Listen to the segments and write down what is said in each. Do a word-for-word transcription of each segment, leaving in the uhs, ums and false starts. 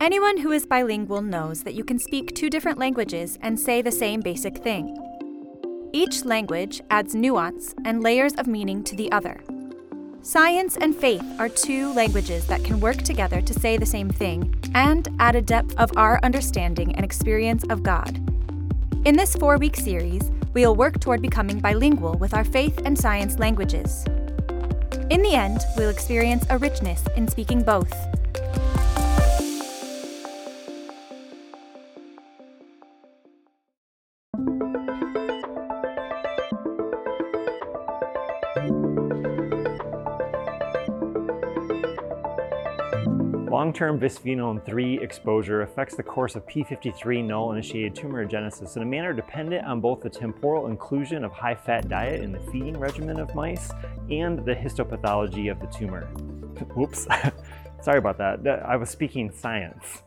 Anyone who is bilingual knows that you can speak two different languages and say the same basic thing. Each language adds nuance and layers of meaning to the other. Science and faith are two languages that can work together to say the same thing and add a depth of our understanding and experience of God. In this four-week series, we'll work toward becoming bilingual with our faith and science languages. In the end, we'll experience a richness in speaking both. Long-term bisphenol three exposure affects the course of p fifty-three null-initiated tumorigenesis in a manner dependent on both the temporal inclusion of high-fat diet in the feeding regimen of mice and the histopathology of the tumor. Whoops, sorry about that. I was speaking science.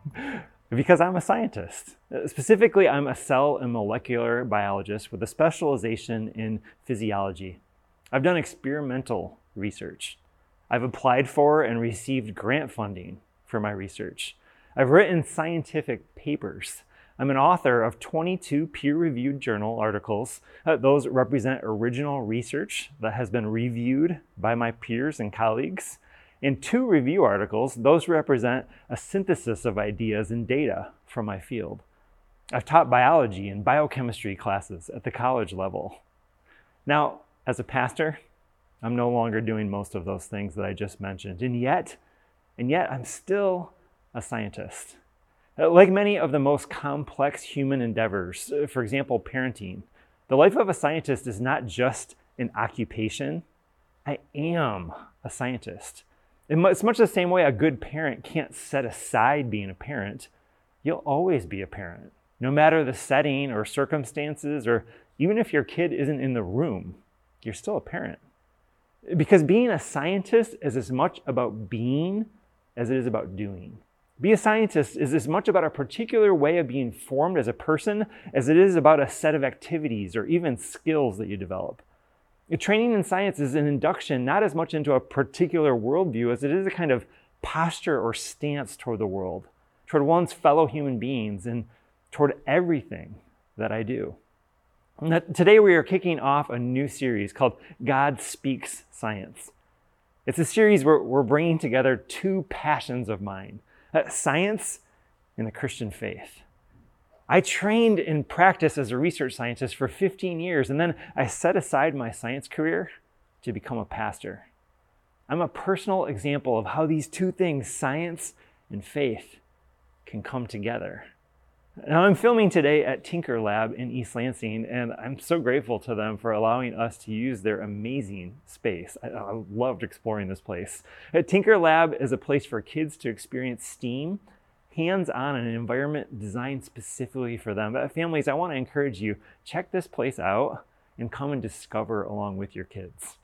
Because I'm a scientist. Specifically, I'm a cell and molecular biologist with a specialization in physiology. I've done experimental research. I've applied for and received grant funding for my research. I've written scientific papers. I'm an author of twenty-two peer-reviewed journal articles. Uh, those represent original research that has been reviewed by my peers and colleagues. And two review articles, those represent a synthesis of ideas and data from my field. I've taught biology and biochemistry classes at the college level. Now, as a pastor, I'm no longer doing most of those things that I just mentioned, and yet, and yet I'm still a scientist. Like many of the most complex human endeavors, for example, parenting, the life of a scientist is not just an occupation. I am a scientist. It's much the same way a good parent can't set aside being a parent. You'll always be a parent, no matter the setting or circumstances, or even if your kid isn't in the room, you're still a parent. Because being a scientist is as much about being as it is about doing. Being a scientist is as much about a particular way of being formed as a person as it is about a set of activities or even skills that you develop. Training in science is an induction not as much into a particular worldview as it is a kind of posture or stance toward the world, toward one's fellow human beings, and toward everything that I do. Today we are kicking off a new series called God Speaks Science. It's a series where we're bringing together two passions of mine, science and the Christian faith. I trained in practice as a research scientist for fifteen years, and then I set aside my science career to become a pastor. I'm a personal example of how these two things, science and faith, can come together. Now, I'm filming today at Tinker Lab in East Lansing, and I'm so grateful to them for allowing us to use their amazing space. I, I loved exploring this place. At Tinker Lab is a place for kids to experience STEAM, hands-on in an environment designed specifically for them. But families, I want to encourage you, check this place out and come and discover along with your kids.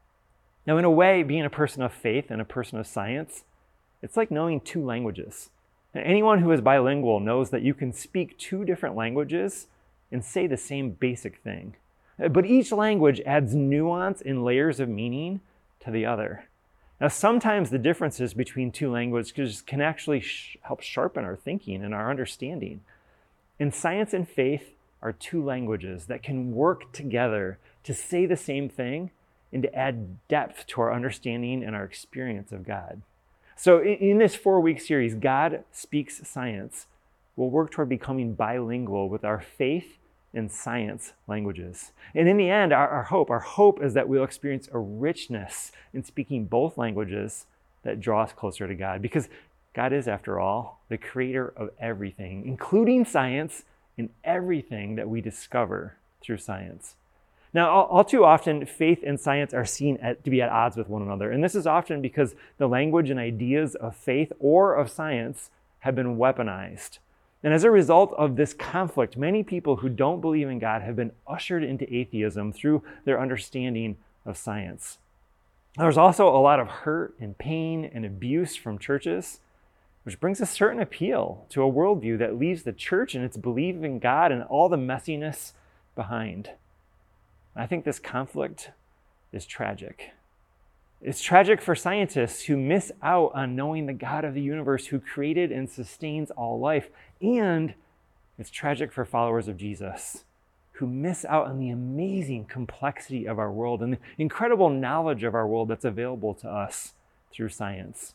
Now, in a way, being a person of faith and a person of science, it's like knowing two languages. Anyone who is bilingual knows that you can speak two different languages and say the same basic thing. But each language adds nuance and layers of meaning to the other. Now, sometimes the differences between two languages can actually sh- help sharpen our thinking and our understanding. And science and faith are two languages that can work together to say the same thing and to add depth to our understanding and our experience of God. So in this four-week series, God Speaks Science, we'll work toward becoming bilingual with our faith and science languages. And in the end, our, our hope, our hope is that we'll experience a richness in speaking both languages that draw us closer to God. Because God is, after all, the creator of everything, including science and everything that we discover through science. Now, all, all too often, faith and science are seen at, to be at odds with one another. And this is often because the language and ideas of faith or of science have been weaponized. And as a result of this conflict, many people who don't believe in God have been ushered into atheism through their understanding of science. There's also a lot of hurt and pain and abuse from churches, which brings a certain appeal to a worldview that leaves the church and its belief in God and all the messiness behind. I think this conflict is tragic. It's tragic for scientists who miss out on knowing the God of the universe who created and sustains all life. And it's tragic for followers of Jesus who miss out on the amazing complexity of our world and the incredible knowledge of our world that's available to us through science.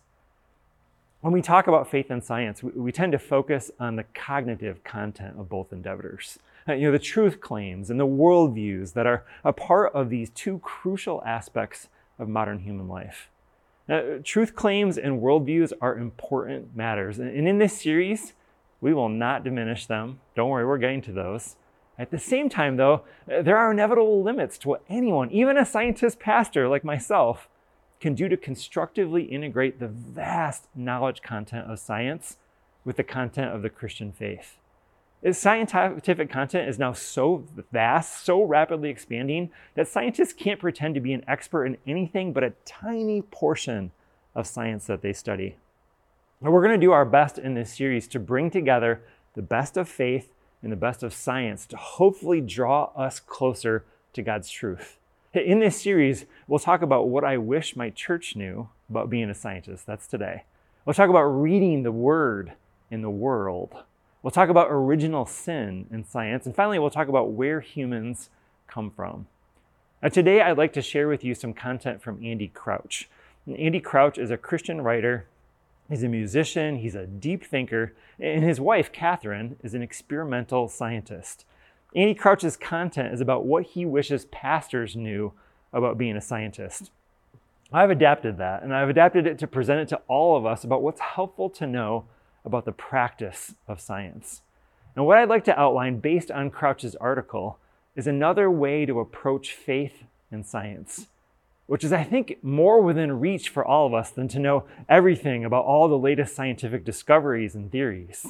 When we talk about faith and science, we, we tend to focus on the cognitive content of both endeavors. Uh, you know, the truth claims and the worldviews that are a part of these two crucial aspects of modern human life. Now, truth claims and worldviews are important matters. And in this series, we will not diminish them. Don't worry, we're getting to those. At the same time, though, there are inevitable limits to what anyone, even a scientist pastor like myself, can do to constructively integrate the vast knowledge content of science with the content of the Christian faith. Scientific content is now so vast, so rapidly expanding, that scientists can't pretend to be an expert in anything but a tiny portion of science that they study. And we're going to do our best in this series to bring together the best of faith and the best of science to hopefully draw us closer to God's truth. In this series, we'll talk about what I wish my church knew about being a scientist. That's today. We'll talk about reading the Word in the world. We'll talk about original sin in science. And finally, we'll talk about where humans come from. Now, today, I'd like to share with you some content from Andy Crouch. And Andy Crouch is a Christian writer. He's a musician. He's a deep thinker. And his wife, Catherine, is an experimental scientist. Andy Crouch's content is about what he wishes pastors knew about being a scientist. I've adapted that, and I've adapted it to present it to all of us about what's helpful to know about the practice of science. And what I'd like to outline based on Crouch's article is another way to approach faith and science, which is, I think, more within reach for all of us than to know everything about all the latest scientific discoveries and theories.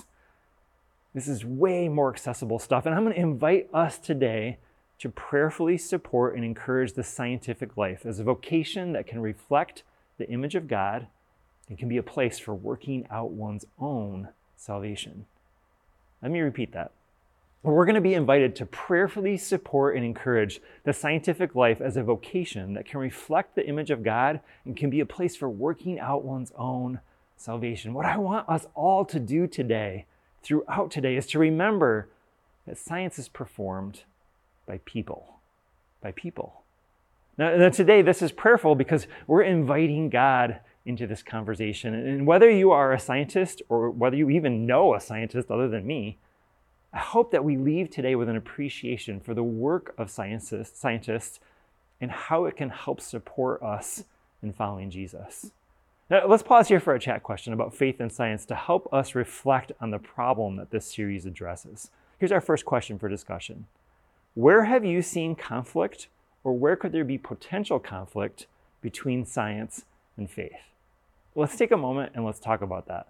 This is way more accessible stuff, and I'm going to invite us today to prayerfully support and encourage the scientific life as a vocation that can reflect the image of God and can be a place for working out one's own salvation. Let me repeat that. We're going to be invited to prayerfully support and encourage the scientific life as a vocation that can reflect the image of God and can be a place for working out one's own salvation. What I want us all to do today, throughout today, is to remember that science is performed by people, by people. Now, now today, this is prayerful because we're inviting God into this conversation. And whether you are a scientist or whether you even know a scientist other than me, I hope that we leave today with an appreciation for the work of scientists, scientists and how it can help support us in following Jesus. Now, let's pause here for a chat question about faith and science to help us reflect on the problem that this series addresses. Here's our first question for discussion. Where have you seen conflict, or where could there be potential conflict between science and faith? Let's take a moment and let's talk about that.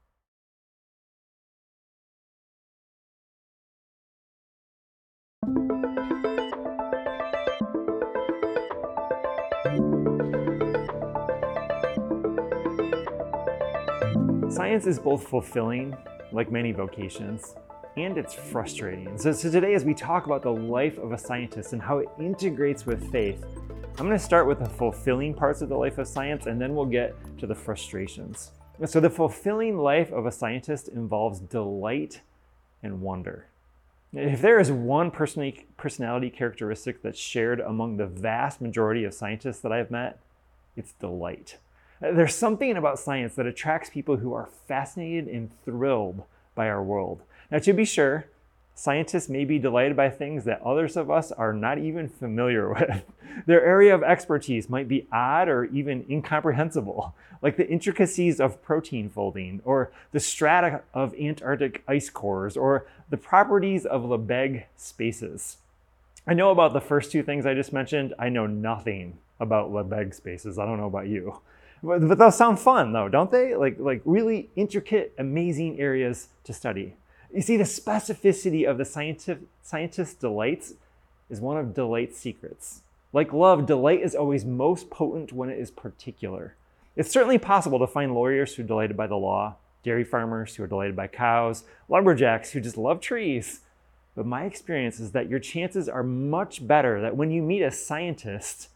Science is both fulfilling, like many vocations, and it's frustrating. So, so today, as we talk about the life of a scientist and how it integrates with faith, I'm going to start with the fulfilling parts of the life of science, and then we'll get to the frustrations. So the fulfilling life of a scientist involves delight and wonder. If there is one personality characteristic that's shared among the vast majority of scientists that I've met, it's delight. There's something about science that attracts people who are fascinated and thrilled by our world. Now, to be sure, scientists may be delighted by things that others of us are not even familiar with. Their area of expertise might be odd or even incomprehensible, like the intricacies of protein folding, or the strata of Antarctic ice cores, or the properties of Lebesgue spaces. I know about the first two things I just mentioned. I know nothing about Lebesgue spaces. I don't know about you. But, but they'll sound fun, though, don't they? Like, like really intricate, amazing areas to study. You see, the specificity of the scientist, scientist's delights is one of delight's secrets. Like love, delight is always most potent when it is particular. It's certainly possible to find lawyers who are delighted by the law, dairy farmers who are delighted by cows, lumberjacks who just love trees. But my experience is that your chances are much better that when you meet a scientist,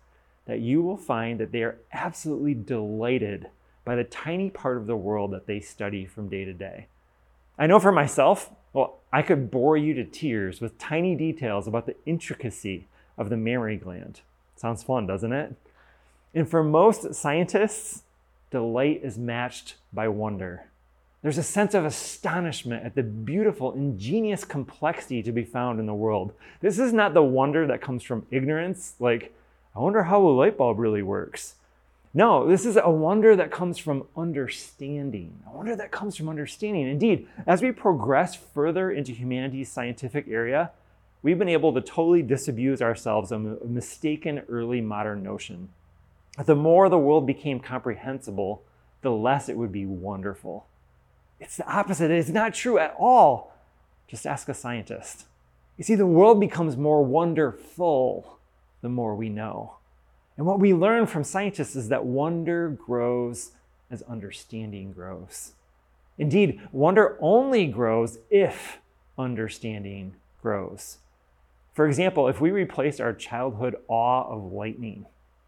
that you will find that they are absolutely delighted by the tiny part of the world that they study from day to day. I know for myself, well, I could bore you to tears with tiny details about the intricacy of the mammary gland. Sounds fun, doesn't it? And for most scientists, delight is matched by wonder. There's a sense of astonishment at the beautiful, ingenious complexity to be found in the world. This is not the wonder that comes from ignorance, like, I wonder how a light bulb really works. No, this is a wonder that comes from understanding. A wonder that comes from understanding. Indeed, as we progress further into humanity's scientific area, we've been able to totally disabuse ourselves of a mistaken early modern notion. The more the world became comprehensible, the less it would be wonderful. It's the opposite. It's not true at all. Just ask a scientist. You see, the world becomes more wonderful the more we know. And what we learn from scientists is that wonder grows as understanding grows. Indeed, wonder only grows if understanding grows. For example, if we replace our childhood awe of lightning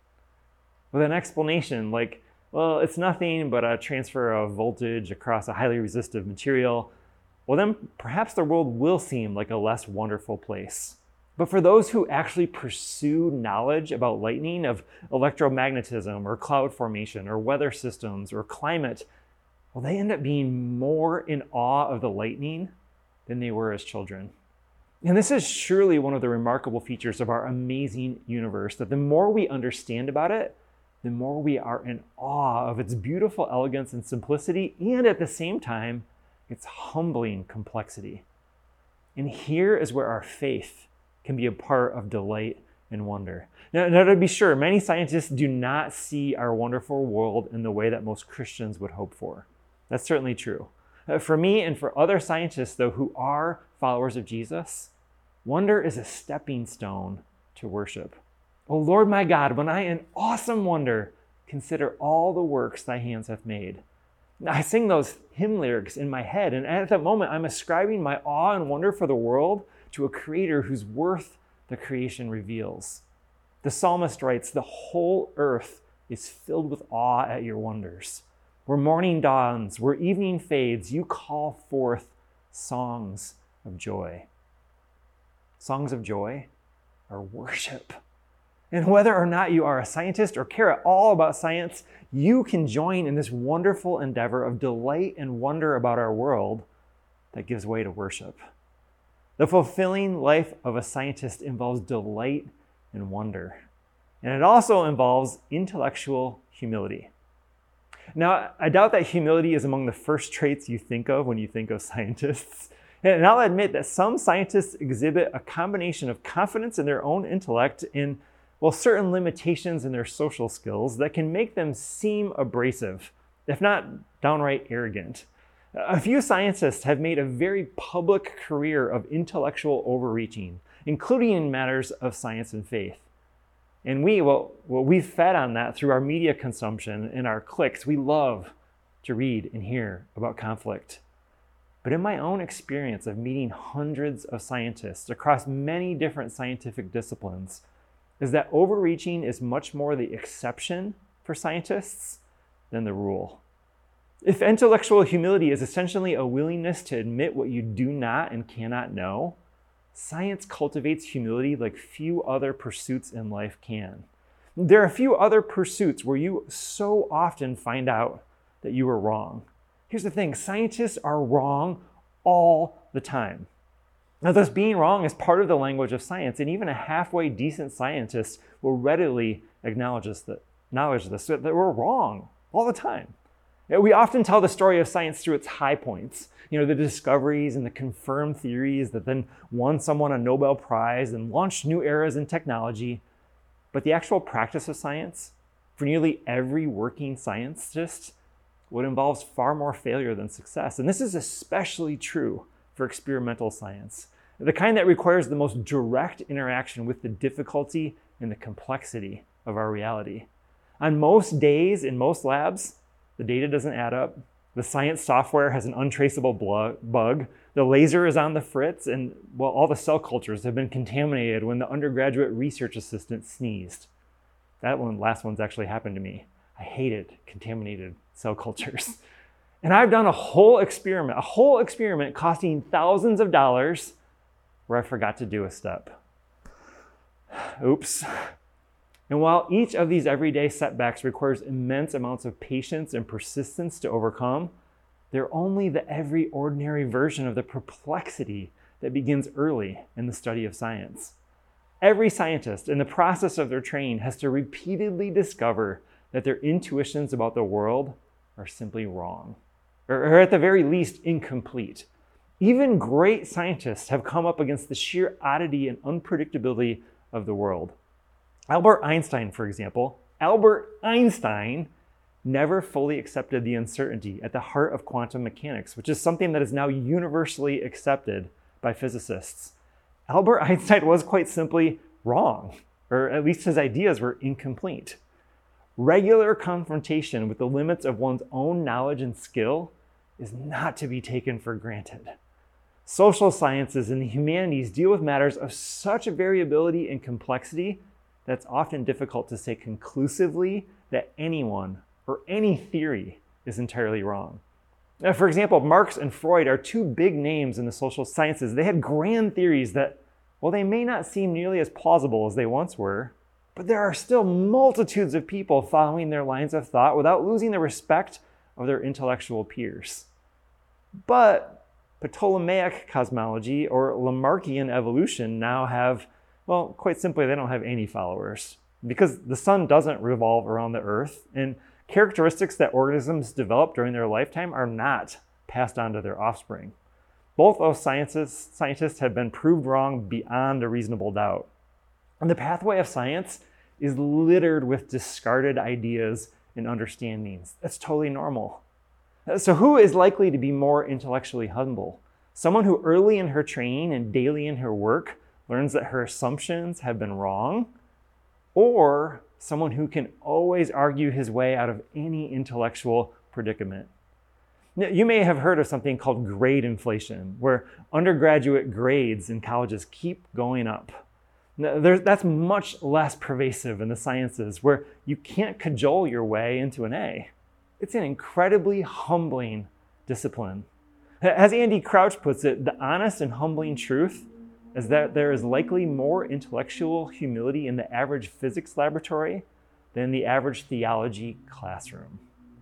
with an explanation like, well, it's nothing but a transfer of voltage across a highly resistive material, well then perhaps the world will seem like a less wonderful place. But for those who actually pursue knowledge about lightning, of electromagnetism or cloud formation or weather systems or climate, well, they end up being more in awe of the lightning than they were as children. And this is surely one of the remarkable features of our amazing universe, that the more we understand about it, the more we are in awe of its beautiful elegance and simplicity, and at the same time, its humbling complexity. And here is where our faith can be a part of delight and wonder. Now, now, to be sure, many scientists do not see our wonderful world in the way that most Christians would hope for. That's certainly true. Uh, for me and for other scientists, though, who are followers of Jesus, wonder is a stepping stone to worship. O Lord my God, when I in awesome wonder consider all the works thy hands have made. Now, I sing those hymn lyrics in my head, and at that moment, I'm ascribing my awe and wonder for the world to a creator whose worth the creation reveals. The psalmist writes, the whole earth is filled with awe at your wonders. Where morning dawns, where evening fades, you call forth songs of joy. Songs of joy are worship. And whether or not you are a scientist or care at all about science, you can join in this wonderful endeavor of delight and wonder about our world that gives way to worship. The fulfilling life of a scientist involves delight and wonder. And it also involves intellectual humility. Now, I doubt that humility is among the first traits you think of when you think of scientists. And I'll admit that some scientists exhibit a combination of confidence in their own intellect and, well, certain limitations in their social skills that can make them seem abrasive, if not downright arrogant. A few scientists have made a very public career of intellectual overreaching, including in matters of science and faith. And we, well, well, we've fed on that through our media consumption and our clicks. We love to read and hear about conflict. But in my own experience of meeting hundreds of scientists across many different scientific disciplines, is that overreaching is much more the exception for scientists than the rule. If intellectual humility is essentially a willingness to admit what you do not and cannot know, science cultivates humility like few other pursuits in life can. There are a few other pursuits where you so often find out that you were wrong. Here's the thing, scientists are wrong all the time. Now, thus being wrong is part of the language of science, and even a halfway decent scientist will readily acknowledge this, that, acknowledge this, that we're wrong all the time. We often tell the story of science through its high points, you know, the discoveries and the confirmed theories that then won someone a Nobel Prize and launched new eras in technology. But the actual practice of science, for nearly every working scientist, what involves far more failure than success. And this is especially true for experimental science, the kind that requires the most direct interaction with the difficulty and the complexity of our reality. On most days in most labs, the data doesn't add up. The science software has an untraceable bug. The laser is on the fritz, and well, all the cell cultures have been contaminated when the undergraduate research assistant sneezed. That one, last one's actually happened to me. I hated contaminated cell cultures. And I've done a whole experiment, a whole experiment costing thousands of dollars where I forgot to do a step. Oops. And while each of these everyday setbacks requires immense amounts of patience and persistence to overcome, they're only the every ordinary version of the perplexity that begins early in the study of science. Every scientist in the process of their training has to repeatedly discover that their intuitions about the world are simply wrong, or at the very least incomplete. Even great scientists have come up against the sheer oddity and unpredictability of the world. Albert Einstein, for example, Albert Einstein never fully accepted the uncertainty at the heart of quantum mechanics, which is something that is now universally accepted by physicists. Albert Einstein was quite simply wrong, or at least his ideas were incomplete. Regular confrontation with the limits of one's own knowledge and skill is not to be taken for granted. Social sciences and the humanities deal with matters of such variability and complexity that it's often difficult to say conclusively that anyone or any theory is entirely wrong. Now, for example, Marx and Freud are two big names in the social sciences. They had grand theories that, well, they may not seem nearly as plausible as they once were, but there are still multitudes of people following their lines of thought without losing the respect of their intellectual peers. But Ptolemaic cosmology or Lamarckian evolution now have, well, quite simply, they don't have any followers because the sun doesn't revolve around the earth, and characteristics that organisms develop during their lifetime are not passed on to their offspring. Both those sciences, scientists have been proved wrong beyond a reasonable doubt. And the pathway of science is littered with discarded ideas and understandings. That's totally normal. So who is likely to be more intellectually humble? Someone who early in her training and daily in her work learns that her assumptions have been wrong, or someone who can always argue his way out of any intellectual predicament? Now, you may have heard of something called grade inflation, where undergraduate grades in colleges keep going up. Now, that's much less pervasive in the sciences, where you can't cajole your way into an A. It's an incredibly humbling discipline. As Andy Crouch puts it, the honest and humbling truth is that there is likely more intellectual humility in the average physics laboratory than the average theology classroom.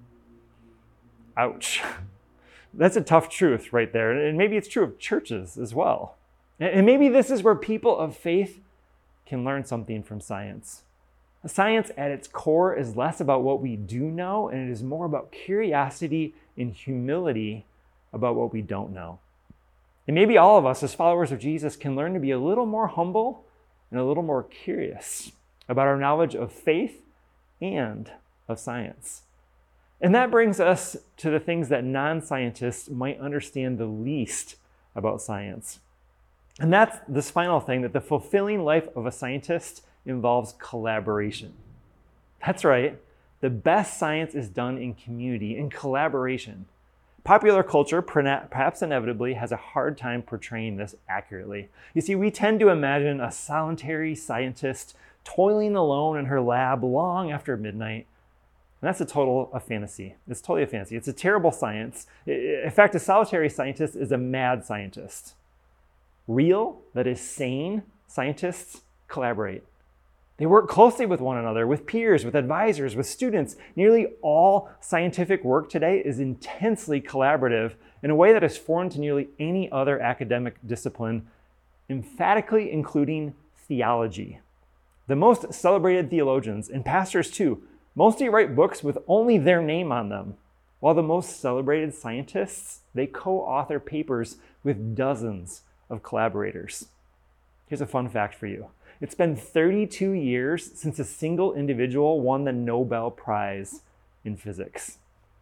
Ouch. That's a tough truth right there. And maybe it's true of churches as well. And maybe this is where people of faith can learn something from science. Science at its core is less about what we do know, and it is more about curiosity and humility about what we don't know. And maybe all of us as followers of Jesus can learn to be a little more humble and a little more curious about our knowledge of faith and of science. And that brings us to the things that non-scientists might understand the least about science. And that's this final thing, that the fulfilling life of a scientist involves collaboration. That's right. The best science is done in community, in collaboration. Popular culture, perhaps inevitably, has a hard time portraying this accurately. You see, we tend to imagine a solitary scientist toiling alone in her lab long after midnight. And that's a total a fantasy. It's totally a fantasy. It's a terrible science. In fact, a solitary scientist is a mad scientist. Real, that is sane, scientists collaborate. They work closely with one another, with peers, with advisors, with students. Nearly all scientific work today is intensely collaborative in a way that is foreign to nearly any other academic discipline, emphatically including theology. The most celebrated theologians, and pastors too, mostly write books with only their name on them, while the most celebrated scientists, they co-author papers with dozens of collaborators. Here's a fun fact for you. It's been thirty-two years since a single individual won the Nobel Prize in physics.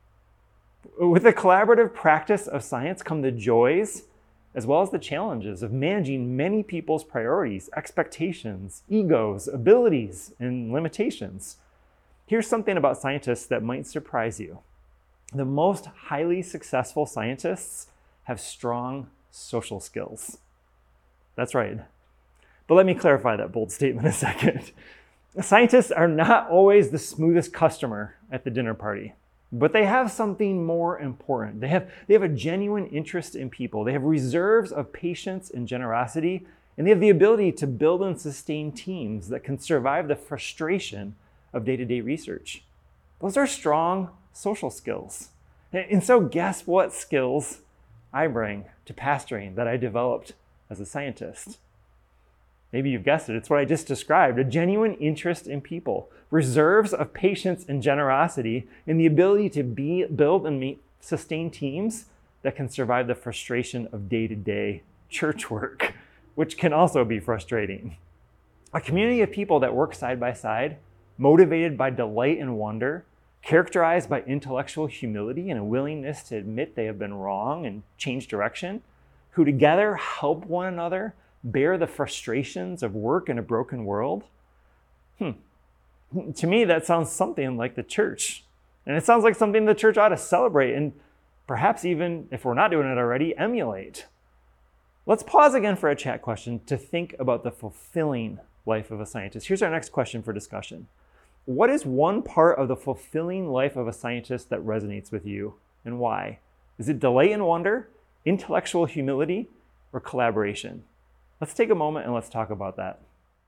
With the collaborative practice of science come the joys as well as the challenges of managing many people's priorities, expectations, egos, abilities, and limitations. Here's something about scientists that might surprise you. The most highly successful scientists have strong social skills. That's right. But let me clarify that bold statement a second. Scientists are not always the smoothest customer at the dinner party, but they have something more important. They have, they have a genuine interest in people. They have reserves of patience and generosity, and they have the ability to build and sustain teams that can survive the frustration of day-to-day research. Those are strong social skills. And so guess what skills I bring to pastoring that I developed as a scientist? Maybe you've guessed it. It's what I just described, a genuine interest in people, reserves of patience and generosity, and the ability to be, build and meet, sustain teams that can survive the frustration of day-to-day church work, which can also be frustrating. A community of people that work side by side, motivated by delight and wonder, characterized by intellectual humility and a willingness to admit they have been wrong and change direction, who together help one another bear the frustrations of work in a broken world. Hmm. To me, that sounds something like the church. And it sounds like something the church ought to celebrate and perhaps even, if we're not doing it already, emulate. Let's pause again for a chat question to think about the fulfilling life of a scientist. Here's our next question for discussion. What is one part of the fulfilling life of a scientist that resonates with you, and why? Is it delight and wonder, intellectual humility, or collaboration? Let's take a moment and let's talk about that.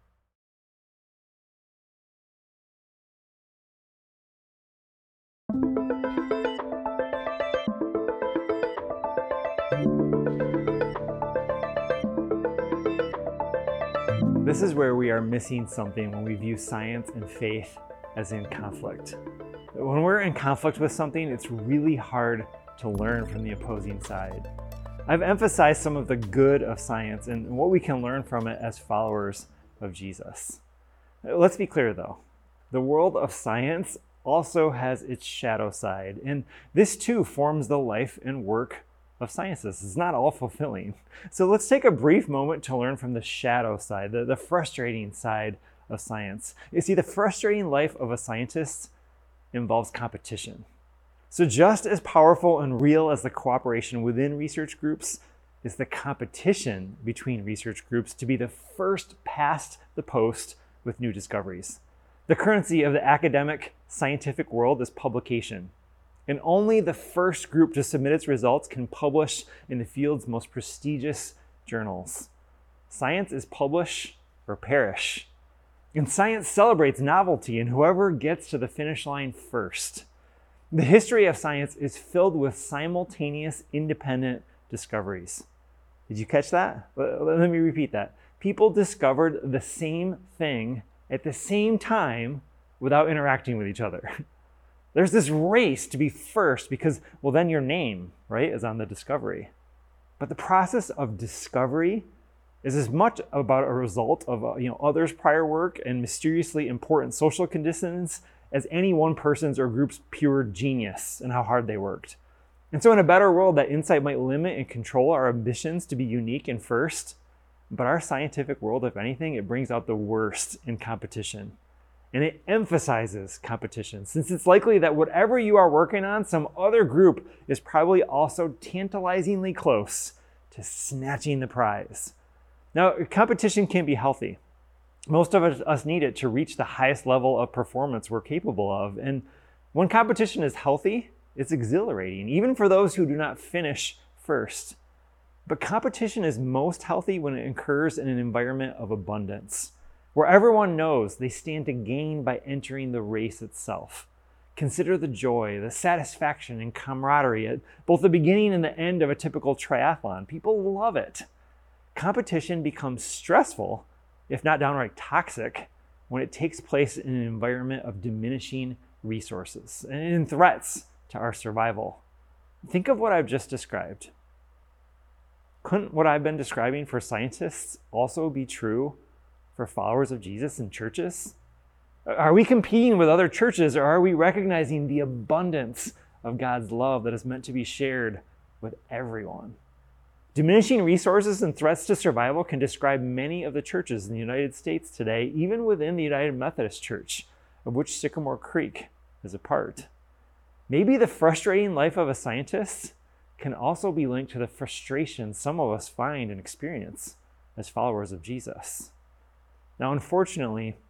This is where we are missing something when we view science and faith as in conflict. When we're in conflict with something, it's really hard to learn from the opposing side. I've emphasized some of the good of science and what we can learn from it as followers of Jesus. Let's be clear though, the world of science also has its shadow side, and this too forms the life and work of scientists. It's not all fulfilling. So let's take a brief moment to learn from the shadow side, the, the frustrating side of science. You see, the frustrating life of a scientist involves competition. So just as powerful and real as the cooperation within research groups is the competition between research groups to be the first past the post with new discoveries. The currency of the academic scientific world is publication, and only the first group to submit its results can publish in the field's most prestigious journals. Science is publish or perish. And science celebrates novelty and whoever gets to the finish line first. The history of science is filled with simultaneous independent discoveries. Did you catch that? Let me repeat that. People discovered the same thing at the same time without interacting with each other. There's this race to be first because, well, then your name, right, is on the discovery. But the process of discovery is as much about a result of uh, you know others' prior work and mysteriously important social conditions as any one person's or group's pure genius and how hard they worked. And so in a better world, that insight might limit and control our ambitions to be unique and first. But our scientific world, if anything, it brings out the worst in competition. And it emphasizes competition, since it's likely that whatever you are working on, some other group is probably also tantalizingly close to snatching the prize. Now, competition can be healthy. Most of us need it to reach the highest level of performance we're capable of. And when competition is healthy, it's exhilarating, even for those who do not finish first. But competition is most healthy when it occurs in an environment of abundance, where everyone knows they stand to gain by entering the race itself. Consider the joy, the satisfaction, and camaraderie at both the beginning and the end of a typical triathlon. People love it. Competition becomes stressful, if not downright toxic, when it takes place in an environment of diminishing resources and threats to our survival. Think of what I've just described. Couldn't what I've been describing for scientists also be true for followers of Jesus and churches? Are we competing with other churches, or are we recognizing the abundance of God's love that is meant to be shared with everyone? Diminishing resources and threats to survival can describe many of the churches in the United States today, even within the United Methodist Church, of which Sycamore Creek is a part. Maybe the frustrating life of a scientist can also be linked to the frustration some of us find and experience as followers of Jesus. Now, unfortunately,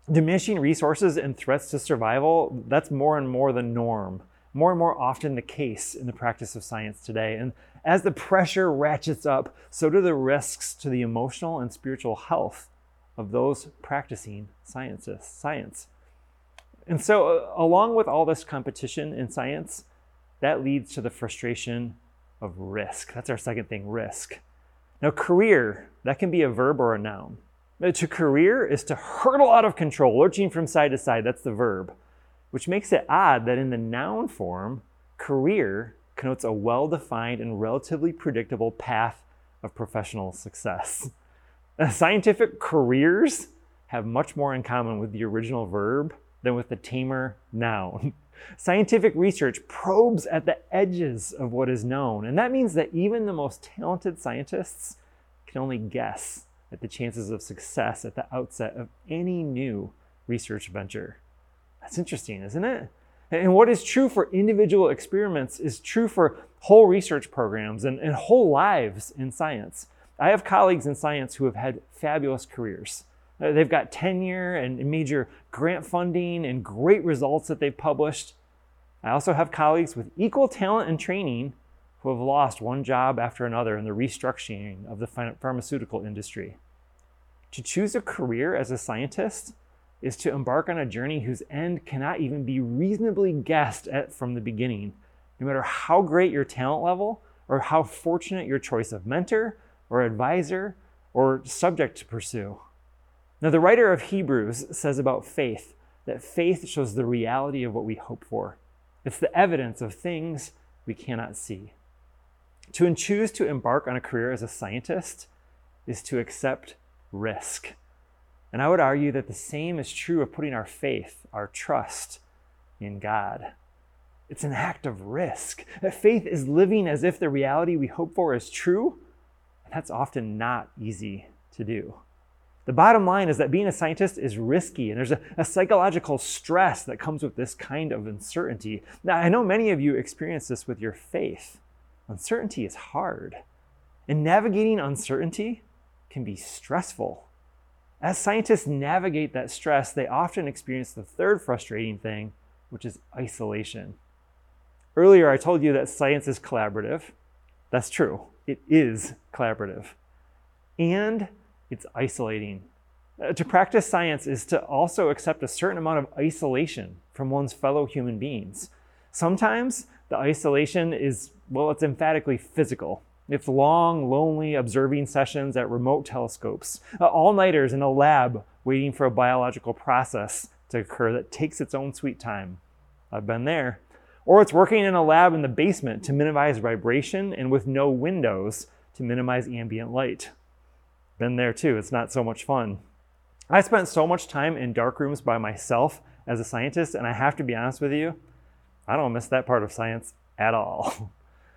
Diminishing resources and threats to survival, that's more and more the norm, more and more often the case in the practice of science today. And as the pressure ratchets up, so do the risks to the emotional and spiritual health of those practicing scientists, science. And so uh, along with all this competition in science, that leads to the frustration of risk. That's our second thing, risk. Now, career, that can be a verb or a noun. To career is to hurtle out of control, lurching from side to side. That's the verb, which makes it odd that in the noun form, career connotes a well-defined and relatively predictable path of professional success. Now, scientific careers have much more in common with the original verb than with the tamer noun. Scientific research probes at the edges of what is known, and that means that even the most talented scientists can only guess at the chances of success at the outset of any new research venture. That's interesting, isn't it? And what is true for individual experiments is true for whole research programs and, and whole lives in science. I have colleagues in science who have had fabulous careers. They've got tenure and major grant funding and great results that they've published. I also have colleagues with equal talent and training who have lost one job after another in the restructuring of the pharmaceutical industry. To choose a career as a scientist is to embark on a journey whose end cannot even be reasonably guessed at from the beginning, no matter how great your talent level or how fortunate your choice of mentor or advisor or subject to pursue. Now, the writer of Hebrews says about faith that faith shows the reality of what we hope for. It's the evidence of things we cannot see. To choose to embark on a career as a scientist is to accept risk. And I would argue that the same is true of putting our faith, our trust in God. It's an act of risk. That faith is living as if the reality we hope for is true, and that's often not easy to do. The bottom line is that being a scientist is risky, and there's a, a psychological stress that comes with this kind of uncertainty. Now, I know many of you experience this with your faith. Uncertainty is hard, and navigating uncertainty can be stressful. As scientists navigate that stress, they often experience the third frustrating thing, which is isolation. Earlier, I told you that science is collaborative. That's true. It is collaborative. And it's isolating. Uh, to practice science is to also accept a certain amount of isolation from one's fellow human beings. Sometimes the isolation is, well, it's emphatically physical. It's long, lonely observing sessions at remote telescopes, uh, all-nighters in a lab waiting for a biological process to occur that takes its own sweet time. I've been there. Or it's working in a lab in the basement to minimize vibration and with no windows to minimize ambient light. Been there too. It's not so much fun. I spent so much time in dark rooms by myself as a scientist, and I have to be honest with you, I don't miss that part of science at all.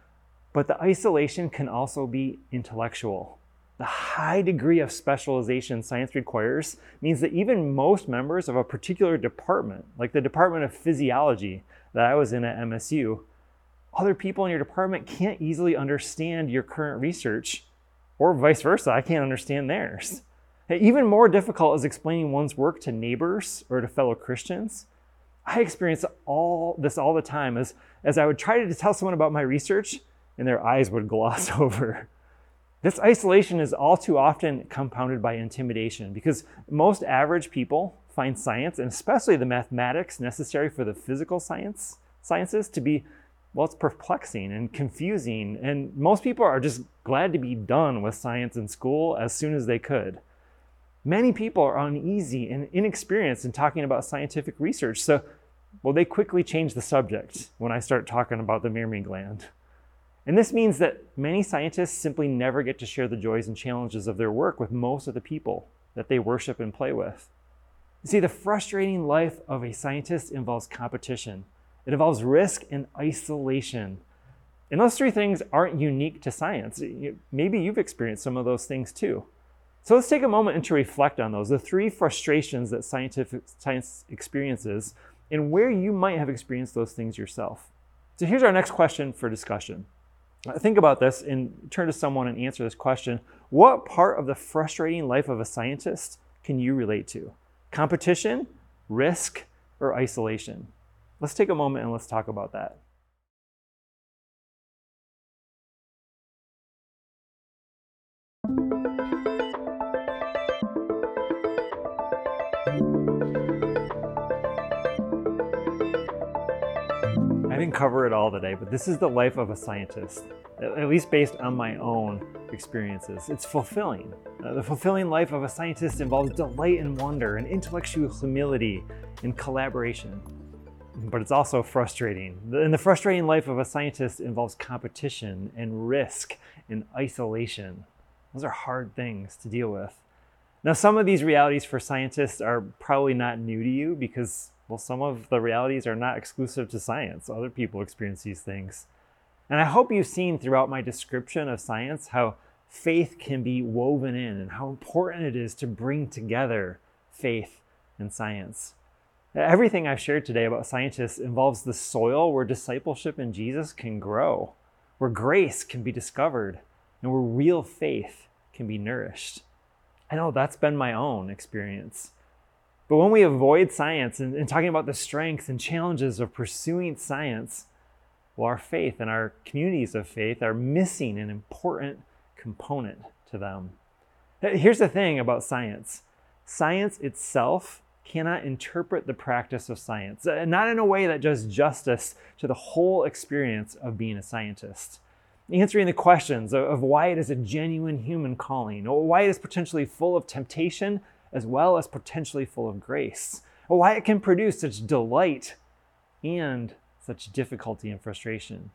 But the isolation can also be intellectual. The high degree of specialization science requires means that even most members of a particular department, like the Department of Physiology that I was in at M S U, other people in your department can't easily understand your current research, or vice versa, I can't understand theirs. Even more difficult is explaining one's work to neighbors or to fellow Christians. I experience all this all the time as, as I would try to tell someone about my research and their eyes would gloss over. This isolation is all too often compounded by intimidation because most average people find science, and especially the mathematics necessary for the physical science sciences, to be, well, it's perplexing and confusing, and most people are just glad to be done with science in school as soon as they could. Many people are uneasy and inexperienced in talking about scientific research, so, well, they quickly change the subject when I start talking about the mammary gland. And this means that many scientists simply never get to share the joys and challenges of their work with most of the people that they worship and play with. You see, the frustrating life of a scientist involves competition. It involves risk and isolation. And those three things aren't unique to science. Maybe you've experienced some of those things too. So let's take a moment and to reflect on those, the three frustrations that scientific science experiences, and where you might have experienced those things yourself. So here's our next question for discussion. Think about this and turn to someone and answer this question. What part of the frustrating life of a scientist can you relate to? Competition, risk, or isolation? Let's take a moment and let's talk about that. I didn't cover it all today, but this is the life of a scientist, at least based on my own experiences. It's fulfilling. Uh, the fulfilling life of a scientist involves delight and wonder and intellectual humility and collaboration. But it's also frustrating. And the frustrating life of a scientist involves competition and risk and isolation. Those are hard things to deal with. Now, some of these realities for scientists are probably not new to you because, well, some of the realities are not exclusive to science. Other people experience these things. And I hope you've seen throughout my description of science how faith can be woven in and how important it is to bring together faith and science. Everything I've shared today about scientists involves the soil where discipleship in Jesus can grow, where grace can be discovered, and where real faith can be nourished. I know that's been my own experience. But when we avoid science and, and talking about the strengths and challenges of pursuing science, well, our faith and our communities of faith are missing an important component to them. Here's the thing about science. Science itself cannot interpret the practice of science, not in a way that does justice to the whole experience of being a scientist. Answering the questions of why it is a genuine human calling, or why it is potentially full of temptation as well as potentially full of grace, or why it can produce such delight and such difficulty and frustration.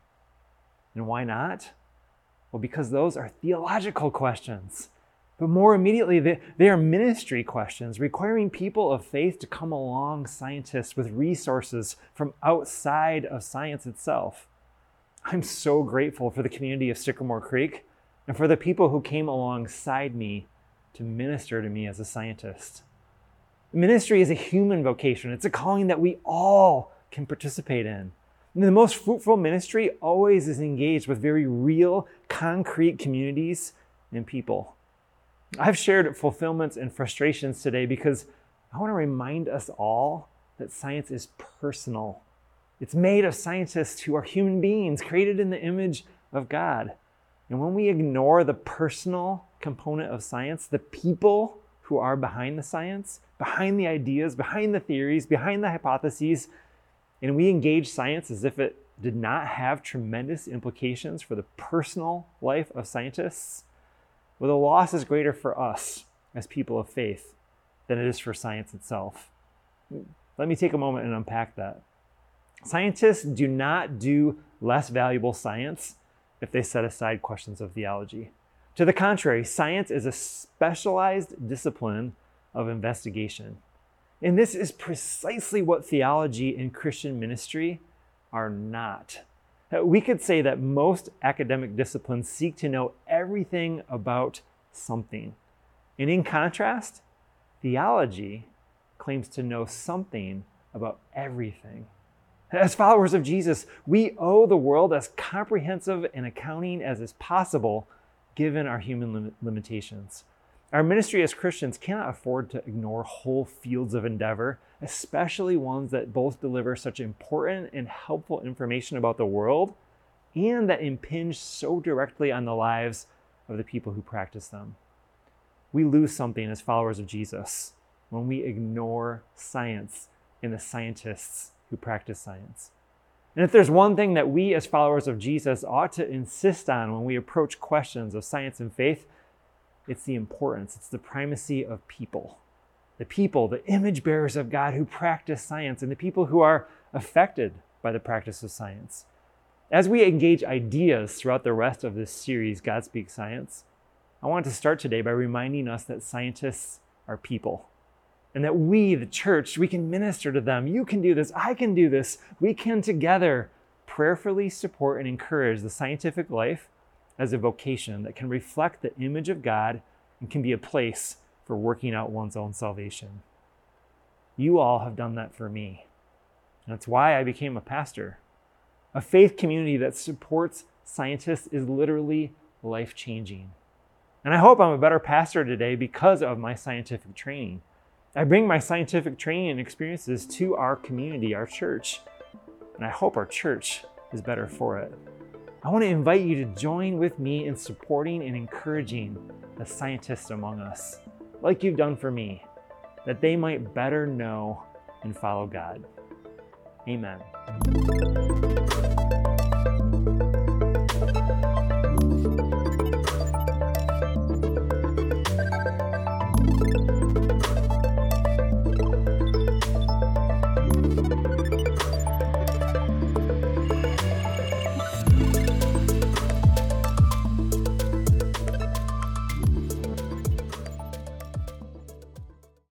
And why not? Well, because those are theological questions. But more immediately, they, they are ministry questions requiring people of faith to come along scientists with resources from outside of science itself. I'm so grateful for the community of Sycamore Creek and for the people who came alongside me to minister to me as a scientist. Ministry is a human vocation. It's a calling that we all can participate in. And the most fruitful ministry always is engaged with very real, concrete communities and people. I've shared fulfillments and frustrations today because I want to remind us all that science is personal. It's made of scientists who are human beings created in the image of God. And when we ignore the personal component of science, the people who are behind the science, behind the ideas, behind the theories, behind the hypotheses, and we engage science as if it did not have tremendous implications for the personal life of scientists, well, the loss is greater for us as people of faith than it is for science itself. Let me take a moment and unpack that. Scientists do not do less valuable science if they set aside questions of theology. To the contrary, science is a specialized discipline of investigation. And this is precisely what theology and Christian ministry are not. We could say that most academic disciplines seek to know everything about something. And in contrast, theology claims to know something about everything. As followers of Jesus, we owe the world as comprehensive an accounting as is possible given our human lim- limitations. Our ministry as Christians cannot afford to ignore whole fields of endeavor, especially ones that both deliver such important and helpful information about the world and that impinge so directly on the lives of the people who practice them. We lose something as followers of Jesus when we ignore science and the scientists who practice science. And if there's one thing that we as followers of Jesus ought to insist on when we approach questions of science and faith, it's the importance, it's the primacy of people. The people, the image bearers of God who practice science and the people who are affected by the practice of science. As we engage ideas throughout the rest of this series, God Speaks Science, I want to start today by reminding us that scientists are people. And that we, the church, we can minister to them. You can do this. I can do this. We can together prayerfully support and encourage the scientific life as a vocation that can reflect the image of God and can be a place for working out one's own salvation. You all have done that for me. That's why I became a pastor. A faith community that supports scientists is literally life-changing. And I hope I'm a better pastor today because of my scientific training. I bring my scientific training and experiences to our community, our church, and I hope our church is better for it. I want to invite you to join with me in supporting and encouraging the scientists among us, like you've done for me, that they might better know and follow God. Amen.